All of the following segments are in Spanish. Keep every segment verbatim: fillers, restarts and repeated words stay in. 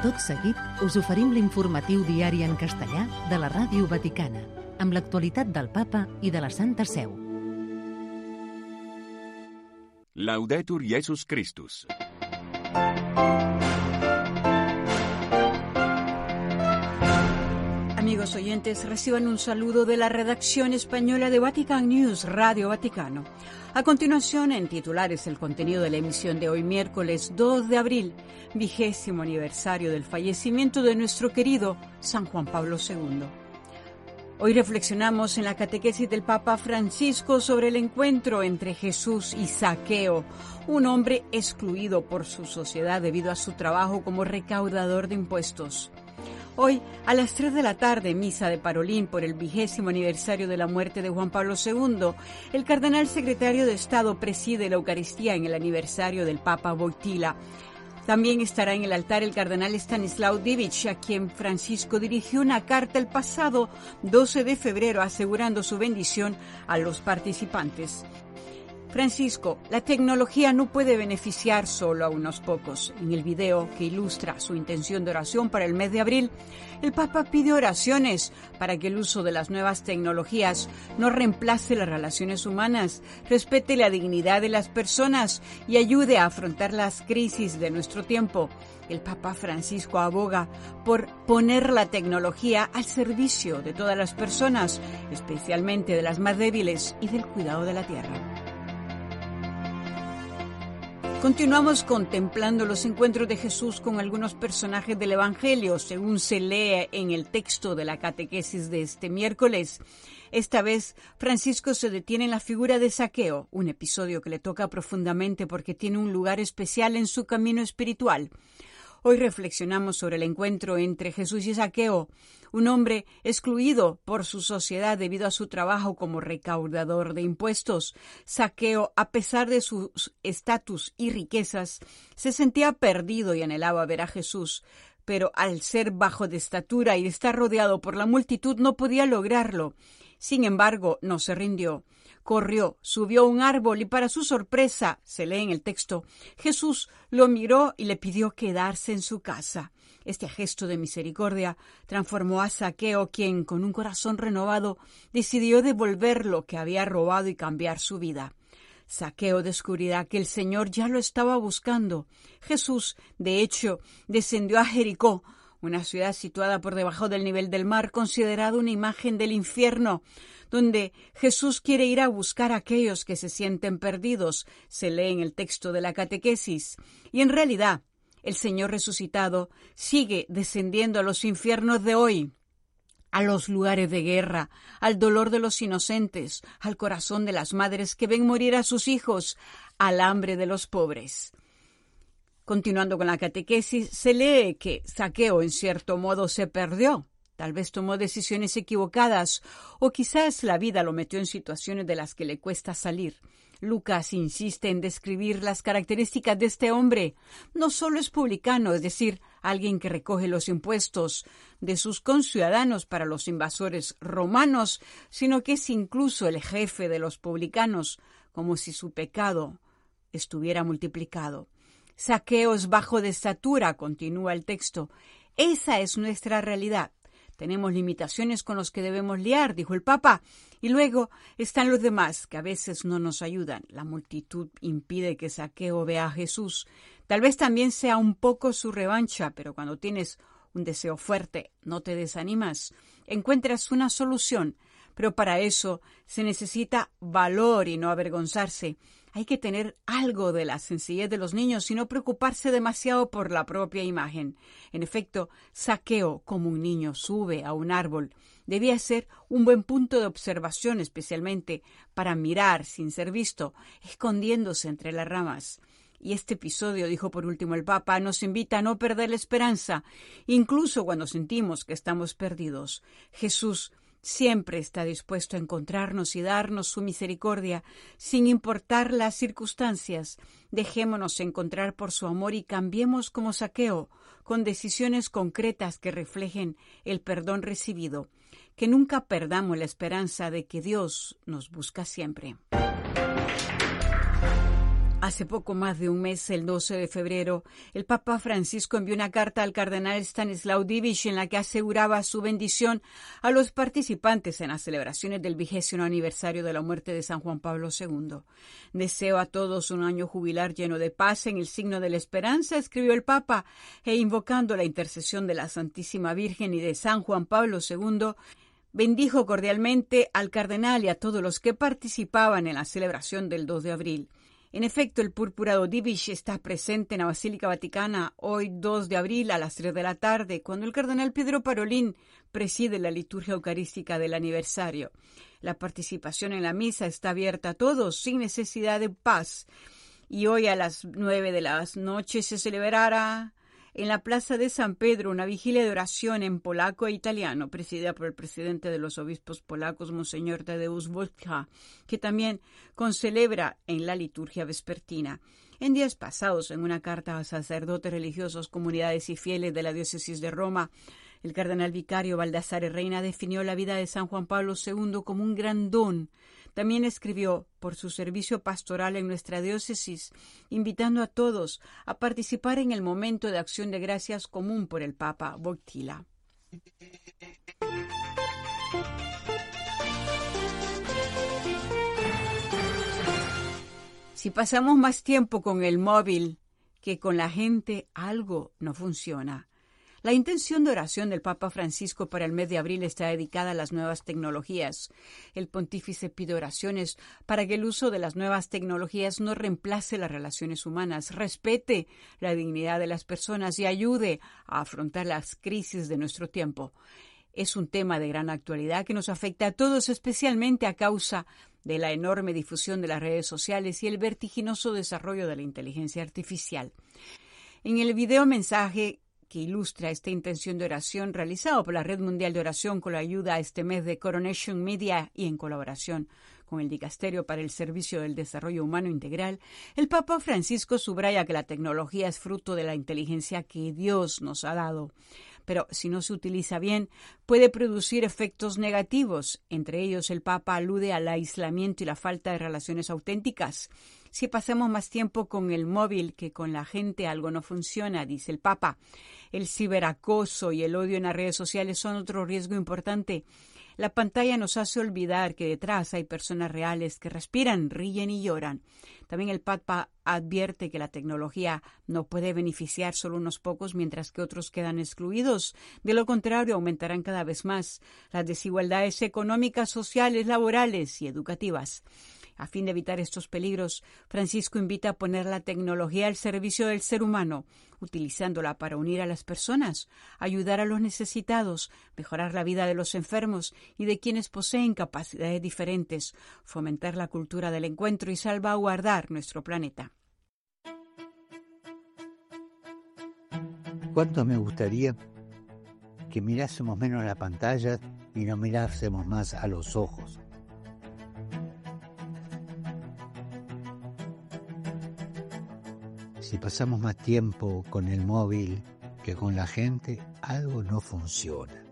Tot seguit, us oferim l'informatiu diari en castellà de la Ràdio Vaticana, amb l'actualitat del Papa i de la Santa Seu. Laudetur Jesus Christus. Amigos oyentes, reciban un saludo de la redacción española de Vatican News, Radio Vaticano. A continuación, en titulares, el contenido de la emisión de hoy, miércoles dos de abril, vigésimo aniversario del fallecimiento de nuestro querido San Juan Pablo segundo. Hoy reflexionamos en la catequesis del Papa Francisco sobre el encuentro entre Jesús y Zaqueo, un hombre excluido por su sociedad debido a su trabajo como recaudador de impuestos. Hoy, a las tres de la tarde, misa de Parolín por el vigésimo aniversario de la muerte de Juan Pablo segundo, el cardenal secretario de Estado preside la Eucaristía en el aniversario del Papa Wojtyła. También estará en el altar el cardenal Stanislaw Divic, a quien Francisco dirigió una carta el pasado doce de febrero asegurando su bendición a los participantes. Francisco, la tecnología no puede beneficiar solo a unos pocos. En el video que ilustra su intención de oración para el mes de abril, el Papa pide oraciones para que el uso de las nuevas tecnologías no reemplace las relaciones humanas, respete la dignidad de las personas y ayude a afrontar las crisis de nuestro tiempo. El Papa Francisco aboga por poner la tecnología al servicio de todas las personas, especialmente de las más débiles y del cuidado de la tierra. Continuamos contemplando los encuentros de Jesús con algunos personajes del Evangelio, según se lee en el texto de la catequesis de este miércoles. Esta vez, Francisco se detiene en la figura de Zaqueo, un episodio que le toca profundamente porque tiene un lugar especial en su camino espiritual. Hoy reflexionamos sobre el encuentro entre Jesús y Zaqueo, un hombre excluido por su sociedad debido a su trabajo como recaudador de impuestos. Zaqueo, a pesar de su estatus y riquezas, se sentía perdido y anhelaba ver a Jesús, pero al ser bajo de estatura y estar rodeado por la multitud no podía lograrlo. Sin embargo, no se rindió. Corrió, subió a un árbol y para su sorpresa, se lee en el texto, Jesús lo miró y le pidió quedarse en su casa. Este gesto de misericordia transformó a Zaqueo, quien, con un corazón renovado, decidió devolver lo que había robado y cambiar su vida. Zaqueo descubrirá que el Señor ya lo estaba buscando. Jesús, de hecho, descendió a Jericó, una ciudad situada por debajo del nivel del mar, considerada una imagen del infierno, donde Jesús quiere ir a buscar a aquellos que se sienten perdidos, se lee en el texto de la catequesis. Y en realidad, el Señor resucitado sigue descendiendo a los infiernos de hoy, a los lugares de guerra, al dolor de los inocentes, al corazón de las madres que ven morir a sus hijos, al hambre de los pobres. Continuando con la catequesis, se lee que Zaqueo en cierto modo se perdió. Tal vez tomó decisiones equivocadas o quizás la vida lo metió en situaciones de las que le cuesta salir. Lucas insiste en describir las características de este hombre. No solo es publicano, es decir, alguien que recoge los impuestos de sus conciudadanos para los invasores romanos, sino que es incluso el jefe de los publicanos, como si su pecado estuviera multiplicado. Zaqueo es bajo de estatura, continúa el texto. Esa es nuestra realidad. Tenemos limitaciones con los que debemos lidiar, dijo el Papa. Y luego están los demás, que a veces no nos ayudan. La multitud impide que Zaqueo vea a Jesús. Tal vez también sea un poco su revancha, pero cuando tienes un deseo fuerte, no te desanimas. Encuentras una solución, pero para eso se necesita valor y no avergonzarse. Hay que tener algo de la sencillez de los niños y no preocuparse demasiado por la propia imagen. En efecto, Zaqueo, como un niño, sube a un árbol. Debía ser un buen punto de observación, especialmente para mirar sin ser visto, escondiéndose entre las ramas. Y este episodio, dijo por último el Papa, nos invita a no perder la esperanza, incluso cuando sentimos que estamos perdidos. Jesús siempre está dispuesto a encontrarnos y darnos su misericordia, sin importar las circunstancias. Dejémonos encontrar por su amor y cambiemos como Zaqueo, con decisiones concretas que reflejen el perdón recibido. Que nunca perdamos la esperanza de que Dios nos busca siempre. Hace poco más de un mes, el doce de febrero, el Papa Francisco envió una carta al cardenal Stanislaw Dziwisz en la que aseguraba su bendición a los participantes en las celebraciones del vigésimo aniversario de la muerte de San Juan Pablo segundo. Deseo a todos un año jubilar lleno de paz en el signo de la esperanza, escribió el Papa, e invocando la intercesión de la Santísima Virgen y de San Juan Pablo segundo, bendijo cordialmente al cardenal y a todos los que participaban en la celebración del dos de abril. En efecto, el purpurado Dziwisz está presente en la Basílica Vaticana hoy dos de abril a las tres de la tarde, cuando el cardenal Pietro Parolin preside la liturgia eucarística del aniversario. La participación en la misa está abierta a todos, sin necesidad de paz. Y hoy a las nueve de la noche se celebrará en la Plaza de San Pedro una vigilia de oración en polaco e italiano, presidida por el presidente de los obispos polacos, Monseñor Tadeusz Wojtyła, que también concelebra en la liturgia vespertina. En días pasados, en una carta a sacerdotes religiosos, comunidades y fieles de la diócesis de Roma, el cardenal vicario Baldassare Reina definió la vida de San Juan Pablo segundo como un gran don. También escribió por su servicio pastoral en nuestra diócesis, invitando a todos a participar en el momento de acción de gracias común por el Papa Wojtyła. Si pasamos más tiempo con el móvil que con la gente, algo no funciona. La intención de oración del Papa Francisco para el mes de abril está dedicada a las nuevas tecnologías. El pontífice pide oraciones para que el uso de las nuevas tecnologías no reemplace las relaciones humanas, respete la dignidad de las personas y ayude a afrontar las crisis de nuestro tiempo. Es un tema de gran actualidad que nos afecta a todos, especialmente a causa de la enorme difusión de las redes sociales y el vertiginoso desarrollo de la inteligencia artificial. En el video mensaje que ilustra esta intención de oración realizado por la Red Mundial de Oración con la ayuda este mes de Coronation Media y en colaboración con el Dicasterio para el Servicio del Desarrollo Humano Integral, el Papa Francisco subraya que la tecnología es fruto de la inteligencia que Dios nos ha dado. Pero si no se utiliza bien, puede producir efectos negativos. Entre ellos, el Papa alude al aislamiento y la falta de relaciones auténticas. Si pasamos más tiempo con el móvil que con la gente, algo no funciona, dice el Papa. El ciberacoso y el odio en las redes sociales son otro riesgo importante. La pantalla nos hace olvidar que detrás hay personas reales que respiran, ríen y lloran. También el Papa advierte que la tecnología no puede beneficiar solo unos pocos mientras que otros quedan excluidos. De lo contrario, aumentarán cada vez más las desigualdades económicas, sociales, laborales y educativas. A fin de evitar estos peligros, Francisco invita a poner la tecnología al servicio del ser humano, utilizándola para unir a las personas, ayudar a los necesitados, mejorar la vida de los enfermos y de quienes poseen capacidades diferentes, fomentar la cultura del encuentro y salvaguardar nuestro planeta. ¿Cuánto me gustaría que mirásemos menos la pantalla y nos mirásemos más a los ojos? Si pasamos más tiempo con el móvil que con la gente, algo no funciona.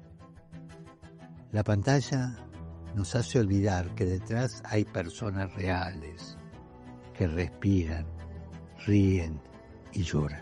La pantalla nos hace olvidar que detrás hay personas reales que respiran, ríen y lloran.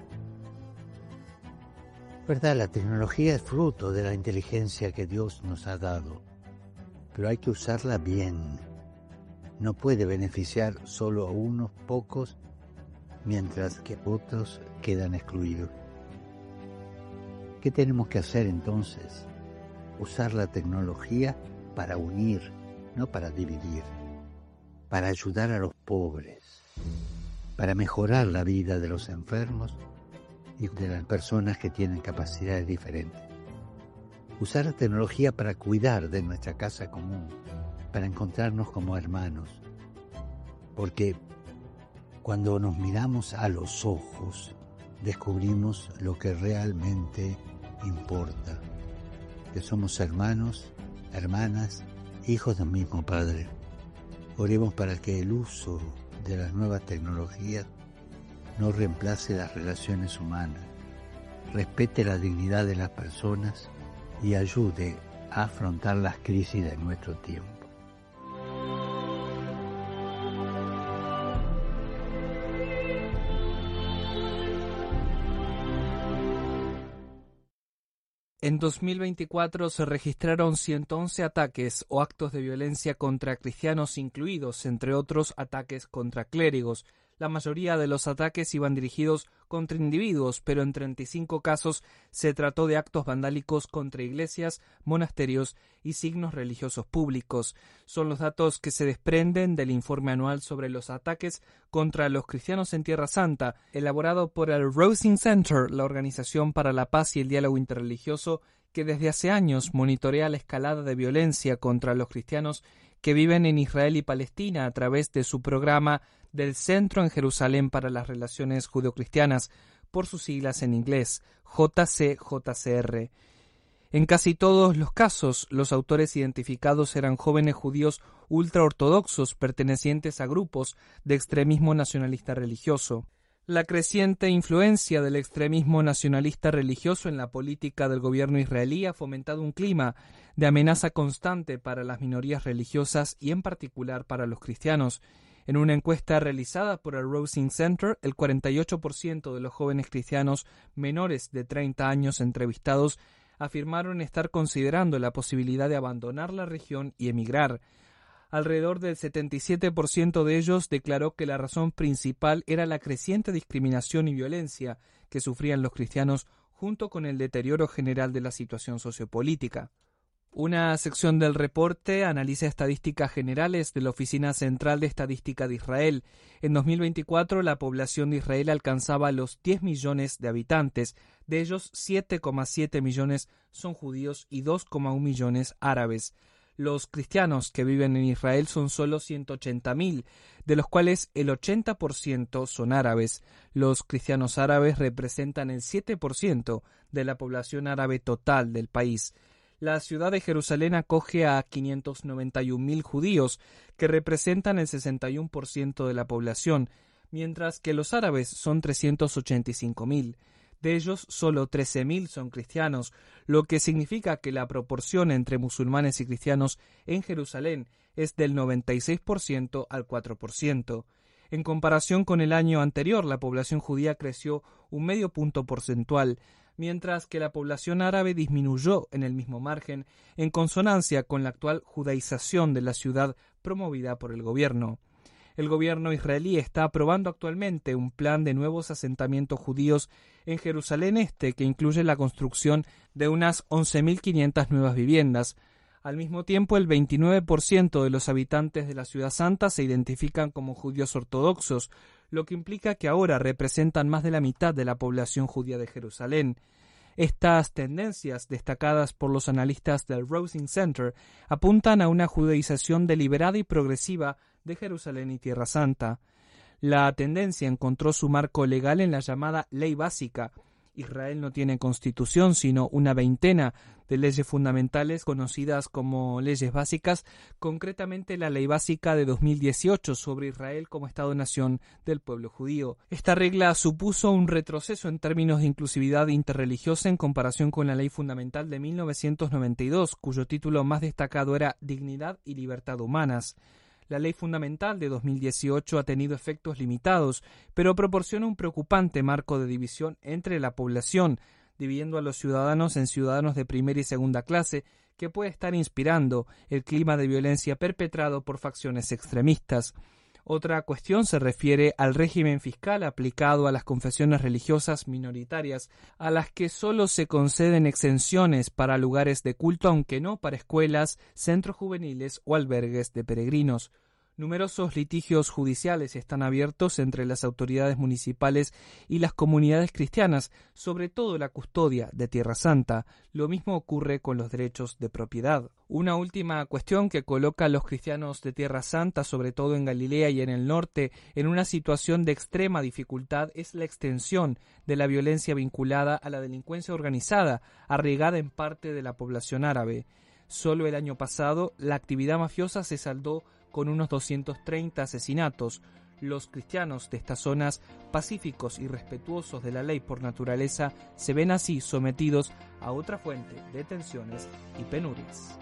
¿Verdad? La tecnología es fruto de la inteligencia que Dios nos ha dado, pero hay que usarla bien. No puede beneficiar solo a unos pocos mientras que otros quedan excluidos. ¿Qué tenemos que hacer entonces? Usar la tecnología para unir, no para dividir, para ayudar a los pobres, para mejorar la vida de los enfermos y de las personas que tienen capacidades diferentes. Usar la tecnología para cuidar de nuestra casa común, para encontrarnos como hermanos, porque cuando nos miramos a los ojos, descubrimos lo que realmente importa, que somos hermanos, hermanas, hijos del mismo Padre. Oremos para que el uso de las nuevas tecnologías no reemplace las relaciones humanas, respete la dignidad de las personas y ayude a afrontar las crisis de nuestro tiempo. En dos mil veinticuatro se registraron ciento once ataques o actos de violencia contra cristianos, incluidos, entre otros, ataques contra clérigos. La mayoría de los ataques iban dirigidos contra individuos, pero en treinta y cinco casos se trató de actos vandálicos contra iglesias, monasterios y signos religiosos públicos. Son los datos que se desprenden del informe anual sobre los ataques contra los cristianos en Tierra Santa, elaborado por el Rosing Center, la Organización para la Paz y el Diálogo Interreligioso, que desde hace años monitorea la escalada de violencia contra los cristianos que viven en Israel y Palestina a través de su programa del Centro en Jerusalén para las Relaciones Judeocristianas, por sus siglas en inglés, J C J C R. En casi todos los casos, los autores identificados eran jóvenes judíos ultraortodoxos pertenecientes a grupos de extremismo nacionalista religioso. La creciente influencia del extremismo nacionalista religioso en la política del gobierno israelí ha fomentado un clima de amenaza constante para las minorías religiosas y en particular para los cristianos. En una encuesta realizada por el Rosing Center, el cuarenta y ocho por ciento de los jóvenes cristianos menores de treinta años entrevistados afirmaron estar considerando la posibilidad de abandonar la región y emigrar. Alrededor del setenta y siete por ciento de ellos declaró que la razón principal era la creciente discriminación y violencia que sufrían los cristianos junto con el deterioro general de la situación sociopolítica. Una sección del reporte analiza estadísticas generales de la Oficina Central de Estadística de Israel. En dos mil veinticuatro, la población de Israel alcanzaba los diez millones de habitantes. De ellos, siete coma siete millones son judíos y dos coma uno millones árabes. Los cristianos que viven en Israel son solo ciento ochenta mil, de los cuales el ochenta por ciento son árabes. Los cristianos árabes representan el siete por ciento de la población árabe total del país. La ciudad de Jerusalén acoge a quinientos noventa y un mil judíos, que representan el sesenta y uno por ciento de la población, mientras que los árabes son trescientos ochenta y cinco mil. De ellos, solo trece mil son cristianos, lo que significa que la proporción entre musulmanes y cristianos en Jerusalén es del noventa y seis por ciento al cuatro por ciento. En comparación con el año anterior, la población judía creció un medio punto porcentual, mientras que la población árabe disminuyó en el mismo margen, en consonancia con la actual judaización de la ciudad promovida por el gobierno. El gobierno israelí está aprobando actualmente un plan de nuevos asentamientos judíos en Jerusalén Este que incluye la construcción de unas once mil quinientas nuevas viviendas. Al mismo tiempo, el veintinueve por ciento de los habitantes de la Ciudad Santa se identifican como judíos ortodoxos, lo que implica que ahora representan más de la mitad de la población judía de Jerusalén. Estas tendencias, destacadas por los analistas del Rosing Center, apuntan a una judaización deliberada y progresiva de Jerusalén y Tierra Santa. La tendencia encontró su marco legal en la llamada Ley Básica. Israel no tiene constitución, sino una veintena de leyes fundamentales conocidas como leyes básicas, concretamente la Ley Básica de dos mil dieciocho sobre Israel como Estado-nación del pueblo judío. Esta regla supuso un retroceso en términos de inclusividad interreligiosa en comparación con la Ley Fundamental de mil novecientos noventa y dos, cuyo título más destacado era Dignidad y Libertad Humanas. La Ley Fundamental de dos mil dieciocho ha tenido efectos limitados, pero proporciona un preocupante marco de división entre la población, dividiendo a los ciudadanos en ciudadanos de primera y segunda clase, que puede estar inspirando el clima de violencia perpetrado por facciones extremistas. Otra cuestión se refiere al régimen fiscal aplicado a las confesiones religiosas minoritarias, a las que solo se conceden exenciones para lugares de culto, aunque no para escuelas, centros juveniles o albergues de peregrinos. Numerosos litigios judiciales están abiertos entre las autoridades municipales y las comunidades cristianas, sobre todo la custodia de Tierra Santa. Lo mismo ocurre con los derechos de propiedad. Una última cuestión que coloca a los cristianos de Tierra Santa, sobre todo en Galilea y en el norte, en una situación de extrema dificultad es la extensión de la violencia vinculada a la delincuencia organizada, arraigada en parte de la población árabe. Solo el año pasado, la actividad mafiosa se saldó con unos doscientos treinta asesinatos. Los cristianos de estas zonas, pacíficos y respetuosos de la ley por naturaleza, se ven así sometidos a otra fuente de tensiones y penurias.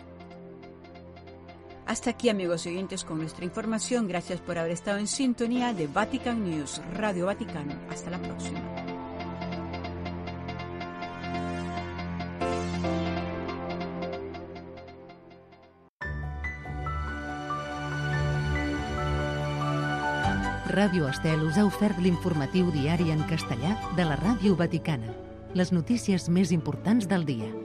Hasta aquí, amigos oyentes, con nuestra información. Gracias por haber estado en sintonía de Vatican News, Radio Vaticano. Hasta la próxima. Ràdio Estel us ha ofert l'informatiu diari en castellà de la Ràdio Vaticana. Les notícies més importants del dia.